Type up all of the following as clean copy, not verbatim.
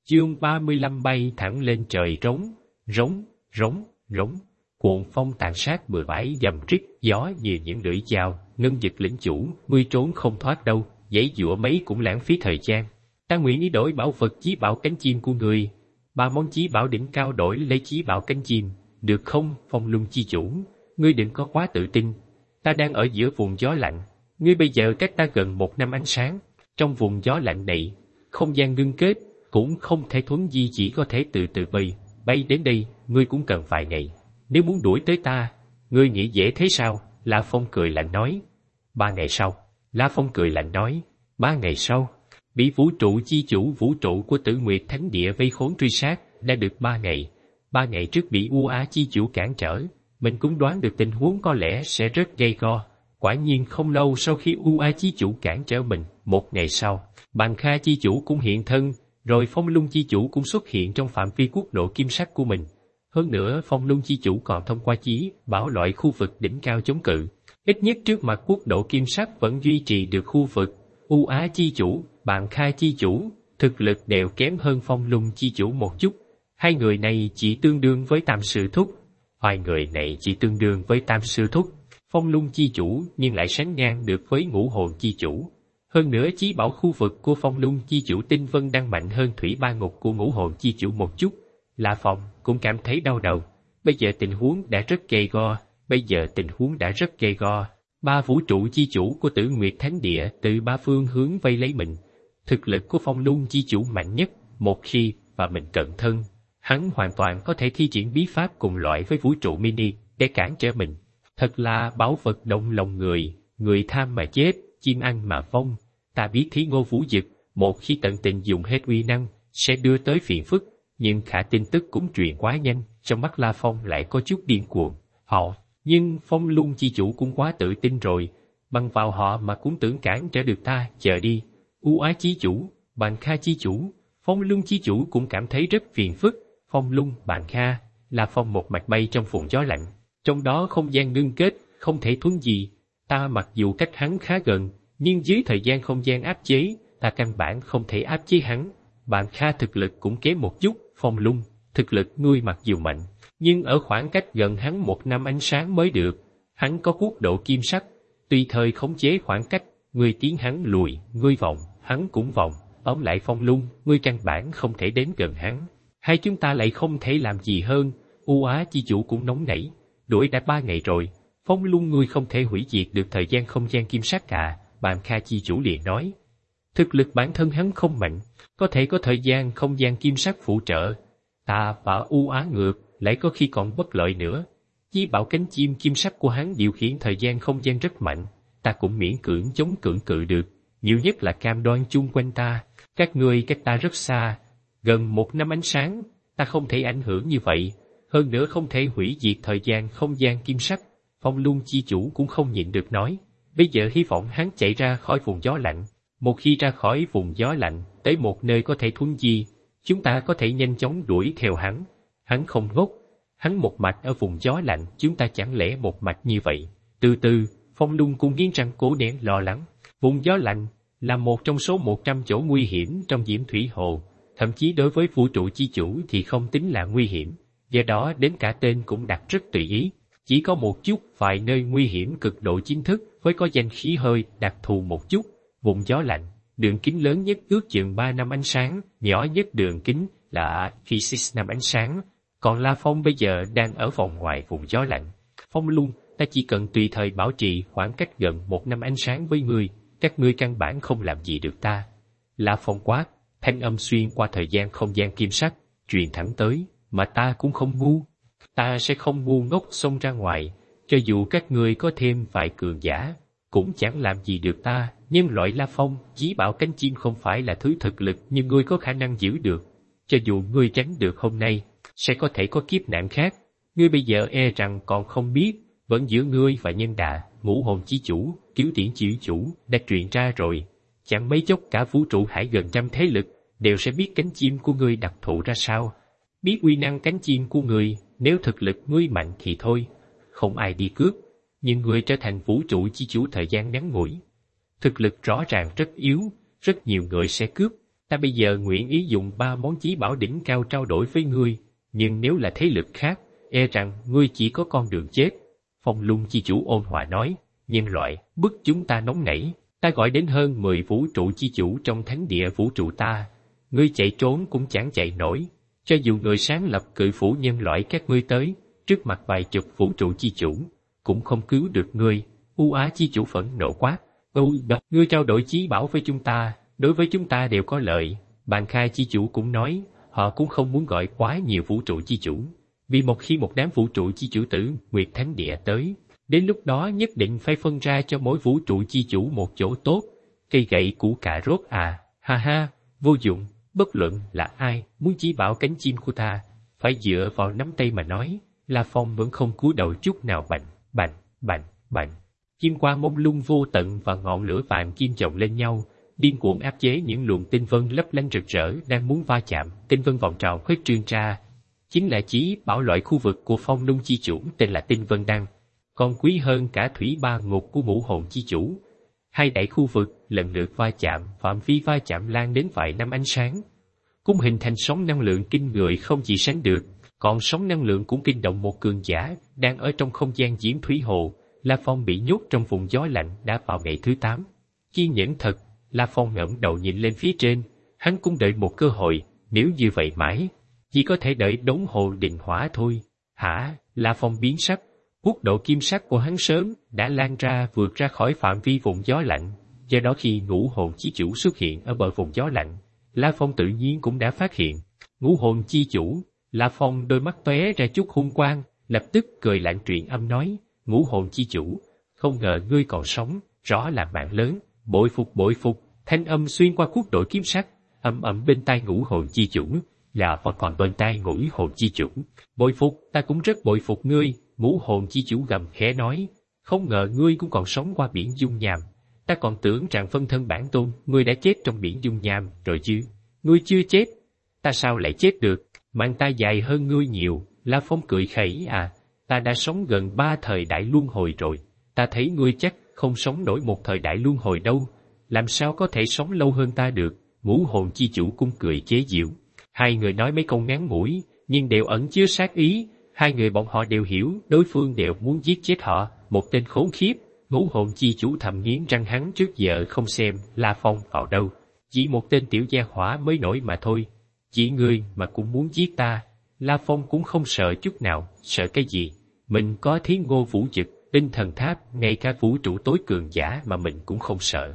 Chương 35 bay thẳng lên trời rống, rống, rống, rống. Cuồng phong tàn sát bừa bãi dầm rít, gió như những lưỡi dao, ngân giật lĩnh chủ, ngươi trốn không thoát đâu, giãy giụa mấy cũng lãng phí thời gian. Ta nguyện ý đổi bảo vật chí bảo cánh chim của ngươi, 3 món chí bảo đỉnh cao đổi lấy chí bảo cánh chim, được không, Phong Lung chi chủ? Ngươi đừng có quá tự tin. Ta đang ở giữa vùng gió lạnh, ngươi bây giờ cách ta gần 1 năm ánh sáng. Trong vùng gió lạnh này, không gian ngưng kết, cũng không thể thuấn di, chỉ có thể từ từ bay đến đây, ngươi cũng cần vài ngày. Nếu muốn đuổi tới ta, ngươi nghĩ dễ thế sao? La Phong cười lạnh nói. 3 ngày sau, La Phong cười lạnh nói, 3 ngày sau, bị vũ trụ chi chủ vũ trụ của Tử Nguyệt Thánh Địa vây khốn truy sát, đã được 3 ngày. 3 ngày trước bị U Á chi chủ cản trở, mình cũng đoán được tình huống có lẽ sẽ rất gay go. Quả nhiên không lâu sau khi U Á chi chủ cản trở mình, 1 ngày sau, Bàn Kha chi chủ cũng hiện thân, rồi Phong Lung chi chủ cũng xuất hiện trong phạm vi quốc độ kim sắc của mình. Hơn nữa, Phong Lung chi chủ còn thông qua chí bảo loại khu vực đỉnh cao chống cự. Ít nhất trước mặt quốc độ kim sắc vẫn duy trì được khu vực. U Á chi chủ, Bàn Kha chi chủ, thực lực đều kém hơn Phong Lung chi chủ một chút. Hai người này chỉ tương đương với Tam Sư Thúc. Phong Lung chi chủ nhưng lại sánh ngang được với Ngũ Hồn chi chủ. Hơn nữa chí bảo khu vực của Phong Lung chi chủ Tinh Vân đang mạnh hơn Thủy Ba Ngục của Ngũ Hồn chi chủ một chút. La Phong cũng cảm thấy đau đầu. Bây giờ tình huống đã rất gay go. 3 vũ trụ chi chủ của Tử Nguyệt Thánh Địa từ 3 phương hướng vây lấy mình. Thực lực của Phong Lung chi chủ mạnh nhất, một khi và mình cận thân, hắn hoàn toàn có thể thi triển bí pháp cùng loại với vũ trụ mini để cản trở mình. Thật là bảo vật động lòng người, người tham mà chết, chim ăn mà vong. Ta biết Thí Ngô Vũ Dực, một khi tận tình dùng hết uy năng, sẽ đưa tới phiền phức, nhưng khả tin tức cũng truyền quá nhanh, trong mắt La Phong lại có chút điên cuồng. Nhưng Phong Lung chi chủ cũng quá tự tin rồi, bằng vào họ mà cũng tưởng cản trở được ta, chờ đi. U Á chi chủ, Bàn Kha chi chủ, Phong Lung chi chủ cũng cảm thấy rất phiền phức. Phong Lung, Bàn Kha, La Phong một mạch bay trong vùng gió lạnh, trong đó không gian ngưng kết, không thể thuấn gì. Ta mặc dù cách hắn khá gần, nhưng dưới thời gian không gian áp chế, ta căn bản không thể áp chế hắn. Bàn Kha thực lực cũng kém một chút. Phong Lung, thực lực ngươi mặc dù mạnh, nhưng ở khoảng cách gần hắn 1 năm ánh sáng mới được. Hắn có quốc độ kim sắc, tùy thời khống chế khoảng cách, ngươi tiến hắn lùi, ngươi vòng, hắn cũng vòng. Tóm lại Phong Lung, ngươi căn bản không thể đến gần hắn. Hai chúng ta lại không thể làm gì hơn. U Á chi chủ cũng nóng nảy, đuổi đã 3 ngày rồi. Phong Lung, ngươi không thể hủy diệt được thời gian không gian kim sắc cả. Bàn Kha chi chủ liền nói. Thực lực bản thân hắn không mạnh, có thể có thời gian không gian kim sắc phụ trợ. Ta và U Á ngược, lại có khi còn bất lợi nữa. Chí bảo cánh chim kim sắc của hắn điều khiển thời gian không gian rất mạnh, ta cũng miễn cưỡng chống cưỡng cự được. Nhiều nhất là cam đoan chung quanh ta, các ngươi cách ta rất xa, gần 1 năm ánh sáng, ta không thể ảnh hưởng như vậy. Hơn nữa không thể hủy diệt thời gian không gian kim sắc. Phong Lung chi chủ cũng không nhịn được nói. Bây giờ hy vọng hắn chạy ra khỏi vùng gió lạnh. Một khi ra khỏi vùng gió lạnh, tới một nơi có thể thuấn di, chúng ta có thể nhanh chóng đuổi theo hắn. Hắn không ngốc, hắn một mạch ở vùng gió lạnh, chúng ta chẳng lẽ một mạch như vậy? Từ từ, Phong Lung cũng nghiến răng cố nén lo lắng. Vùng gió lạnh là một trong số 100 chỗ nguy hiểm trong Diễm Thủy Hồ, thậm chí đối với vũ trụ chi chủ thì không tính là nguy hiểm. Do đó đến cả tên cũng đặt rất tùy ý. Chỉ có một chút vài nơi nguy hiểm cực độ chính thức với có danh khí hơi đặc thù một chút. Vùng gió lạnh, đường kính lớn nhất ước chừng 3 năm ánh sáng, nhỏ nhất đường kính là 6 năm ánh sáng. Còn La Phong bây giờ đang ở vòng ngoài vùng gió lạnh. Phong Lung, ta chỉ cần tùy thời bảo trì khoảng cách gần 1 năm ánh sáng với ngươi, các ngươi căn bản không làm gì được ta. La Phong quát, thanh âm xuyên qua thời gian không gian kim sắc, truyền thẳng tới, mà ta cũng không ngu. Ta sẽ không ngu ngốc xông ra ngoài, cho dù các ngươi có thêm vài cường giả, cũng chẳng làm gì được ta. Nhân loại La Phong, chí bảo cánh chim không phải là thứ thực lực nhưng ngươi có khả năng giữ được. Cho dù ngươi tránh được hôm nay, sẽ có thể có kiếp nạn khác. Ngươi bây giờ e rằng còn không biết, vẫn giữa ngươi và Nhân Đà, Ngũ Hồn chi chủ, Kiếu Tiễn chi chủ đã truyền ra rồi. Chẳng mấy chốc cả vũ trụ hải gần 100 thế lực đều sẽ biết cánh chim của ngươi đặc thù ra sao. Biết uy năng cánh chim của ngươi, nếu thực lực ngươi mạnh thì thôi, không ai đi cướp. Nhưng ngươi trở thành vũ trụ chi chủ thời gian ngắn ngủi, thực lực rõ ràng rất yếu, rất nhiều người sẽ cướp. Ta bây giờ nguyện ý dùng 3 món chí bảo đỉnh cao trao đổi với ngươi, nhưng nếu là thế lực khác, e rằng ngươi chỉ có con đường chết. Phong Lung chi chủ ôn hòa nói, nhân loại, bức chúng ta nóng nảy, ta gọi đến hơn 10 vũ trụ chi chủ trong thánh địa vũ trụ ta, ngươi chạy trốn cũng chẳng chạy nổi, cho dù người sáng lập cự phủ nhân loại các ngươi tới, trước mặt vài chục vũ trụ chi chủ, cũng không cứu được ngươi. U Á chi chủ phẫn nộ quát, ngươi trao đổi chí bảo với chúng ta, đối với chúng ta đều có lợi. Bàn Khai chi chủ cũng nói, họ cũng không muốn gọi quá nhiều vũ trụ chi chủ, vì một khi một đám vũ trụ chi chủ tử Nguyệt Thánh Địa tới, đến lúc đó nhất định phải phân ra cho mỗi vũ trụ chi chủ một chỗ tốt. Cây gậy củ cà rốt à, ha ha, vô dụng, bất luận là ai muốn chí bảo cánh chim của ta, phải dựa vào nắm tay mà nói. La Phong vẫn không cúi đầu chút nào. Bành, bành, bành, bành. Kim quang mông lung vô tận và ngọn lửa vàng kim chồng lên nhau, điên cuồng áp chế những luồng tinh vân lấp lánh rực rỡ đang muốn va chạm. Tinh vân vòng tròn khuếch trương ra, chính là chí bảo loại khu vực của Phong Lung chi chủ tên là Tinh Vân Đăng, còn quý hơn cả thủy ba ngục của Ngũ Hồn chi chủ. Hai đại khu vực lần lượt va chạm, phạm vi va chạm lan đến vài năm ánh sáng, cũng hình thành sóng năng lượng kinh người không gì sánh được. Còn sóng năng lượng cũng kinh động một cường giả đang ở trong không gian Diễm Thủy Hồ. La Phong bị nhốt trong vùng gió lạnh đã vào ngày thứ 8. Kiên nhẫn thật. La Phong ngẩng đầu nhìn lên phía trên, hắn cũng đợi một cơ hội, nếu như vậy mãi, chỉ có thể đợi đống hồ định hỏa thôi. Hả? La Phong biến sắc, quốc độ kim sắc của hắn sớm đã lan ra vượt ra khỏi phạm vi vùng gió lạnh, do đó khi Ngũ Hồn chi chủ xuất hiện ở bờ vùng gió lạnh, La Phong tự nhiên cũng đã phát hiện. Ngũ Hồn chi chủ. La Phong đôi mắt tóe ra chút hung quang, lập tức cười lạnh truyền âm nói, Ngũ Hồn chi chủ, không ngờ ngươi còn sống, rõ là mạng lớn, bội phục bội phục. Thanh âm xuyên qua quốc độ kim sắc, ầm ầm bên tai Ngũ Hồn chi chủ, là và còn bên tai Ngũ Hồn chi chủ. Bội phục, ta cũng rất bội phục ngươi. Ngũ Hồn chi chủ gầm khẽ nói, không ngờ ngươi cũng còn sống qua biển dung nham, ta còn tưởng rằng phân thân bản tôn ngươi đã chết trong biển dung nham rồi chứ. Ngươi chưa chết, ta sao lại chết được? Mạng ta dài hơn ngươi nhiều. La Phong cười khẩy, à, ta đã sống gần 3 thời đại luân hồi rồi, ta thấy ngươi chắc không sống nổi một thời đại luân hồi đâu, làm sao có thể sống lâu hơn ta được? Ngũ Hồn chi chủ cũng cười chế giễu. Hai người nói mấy câu ngắn ngủi, nhưng đều ẩn chứa sát ý. Hai người bọn họ đều hiểu đối phương đều muốn giết chết họ, một tên khốn khiếp. Ngũ Hồn chi chủ thầm nghiến răng, hắn trước giờ không xem La Phong vào đâu, chỉ một tên tiểu gia hỏa mới nổi mà thôi. Chỉ ngươi mà cũng muốn giết ta? La Phong cũng không sợ chút nào. Sợ cái gì? Mình có Thiên Ngô Vũ Dực, Tinh Thần Tháp, ngay cả vũ trụ tối cường giả mà mình cũng không sợ.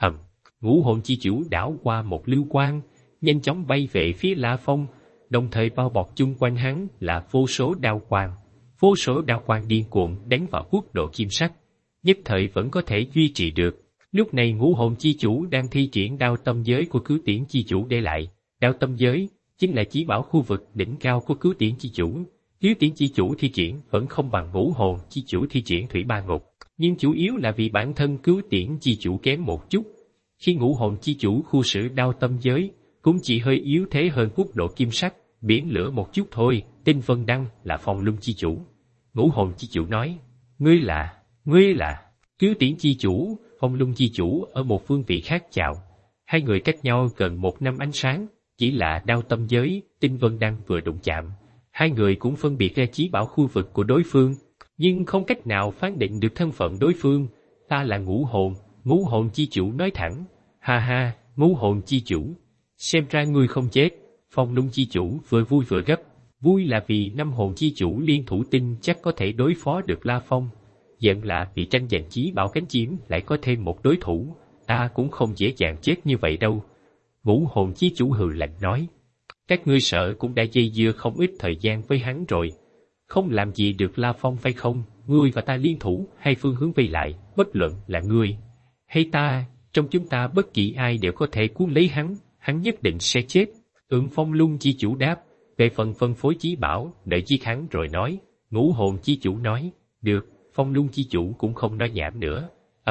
Ngũ Hồn chi chủ đảo qua một lưu quang, nhanh chóng bay về phía La Phong, đồng thời bao bọc chung quanh hắn là vô số đao quang. Vô số đao quang điên cuồng đánh vào quốc độ kim sắc, nhất thời vẫn có thể duy trì được. Lúc này Ngũ Hồn chi chủ đang thi triển đao tâm giới của Cứu Tiễn chi chủ để lại. Đao tâm giới chính là chí bảo khu vực đỉnh cao của Cứu Tiễn chi chủ. Cứu Tiễn chi chủ thi triển vẫn không bằng Ngũ Hồn chi chủ thi triển thủy ba ngục, nhưng chủ yếu là vì bản thân Cứu Tiễn chi chủ kém một chút. Khi Ngũ Hồn chi chủ khu sử đao tâm giới, cũng chỉ hơi yếu thế hơn quốc độ kim sắc, biển lửa một chút thôi. Tinh Vân Đăng là Phong Lung chi chủ. Ngũ Hồn chi chủ nói, ngươi là Cứu Tiễn chi chủ. Phong Lung chi chủ ở một phương vị khác chào. Hai người cách nhau gần 1 năm ánh sáng, chỉ là đao tâm giới, Tinh Vân Đăng vừa đụng chạm, hai người cũng phân biệt ra chí bảo khu vực của đối phương, nhưng không cách nào phán định được thân phận đối phương. Ta là Ngũ Hồn. Ngũ Hồn chi chủ nói thẳng. Ha ha, Ngũ Hồn chi chủ, xem ra ngươi không chết. Phong Lung chi chủ vừa vui vừa gấp. Vui là vì 5 hồn chi chủ liên thủ tin chắc có thể đối phó được La Phong. Giận là vì tranh giành chí bảo cánh chim lại có thêm một đối thủ. Ta cũng không dễ dàng chết như vậy đâu. Ngũ Hồn chi chủ hừ lạnh nói. Các ngươi sợ cũng đã dây dưa không ít thời gian với hắn rồi, không làm gì được La Phong phải không? Ngươi và ta liên thủ, hai phương hướng vây lại, bất luận là ngươi hay ta, trong chúng ta bất kỳ ai đều có thể cuốn lấy hắn, hắn nhất định sẽ chết. Phong Lung chi chủ đáp. Về phần phân phối chí bảo, đợi giết hắn rồi nói. Ngũ Hồn chi chủ nói. Được. Phong Lung chi chủ cũng không nói nhảm nữa.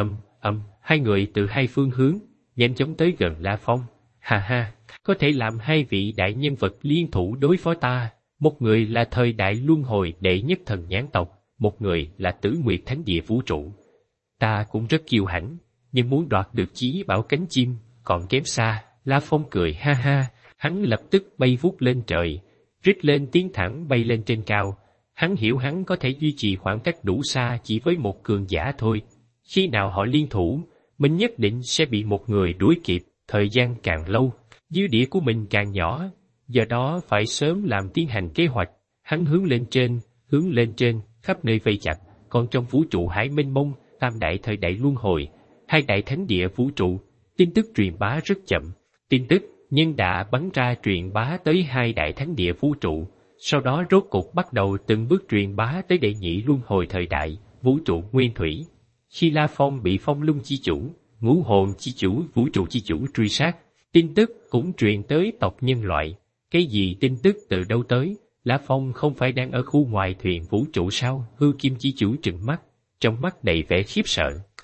Hai người từ hai phương hướng nhanh chóng tới gần La Phong. Ha ha, có thể làm hai vị đại nhân vật liên thủ đối phó ta. Một người là thời đại luân hồi đệ nhất thần nhãn tộc, một người là Tử Nguyệt Thánh Địa vũ trụ. Ta cũng rất kiêu hãnh, nhưng muốn đoạt được chí bảo cánh chim còn kém xa. La Phong cười ha ha, hắn lập tức bay vút lên trời, rít lên tiếng thẳng bay lên trên cao. Hắn hiểu hắn có thể duy trì khoảng cách đủ xa chỉ với một cường giả thôi. Khi nào họ liên thủ, mình nhất định sẽ bị một người đuổi kịp, thời gian càng lâu, dư địa của mình càng nhỏ, do đó phải sớm làm tiến hành kế hoạch. Hắn hướng lên trên, khắp nơi vây chặt, còn trong vũ trụ hải mênh mông, tam đại thời đại luân hồi, hai đại thánh địa vũ trụ, tin tức truyền bá rất chậm. Tin tức nhân đã bắn ra truyền bá tới hai đại thánh địa vũ trụ, sau đó rốt cục bắt đầu từng bước truyền bá tới đệ nhị luân hồi thời đại, vũ trụ nguyên thủy. Khi La Phong bị Phong Lung chi chủ, Ngũ Hồn chi chủ, vũ trụ chi chủ truy sát, tin tức cũng truyền tới tộc nhân loại. Cái gì tin tức từ đâu tới? La Phong không phải đang ở khu ngoài thuyền vũ trụ sao? Hư Kim chi chủ trừng mắt, trong mắt đầy vẻ khiếp sợ.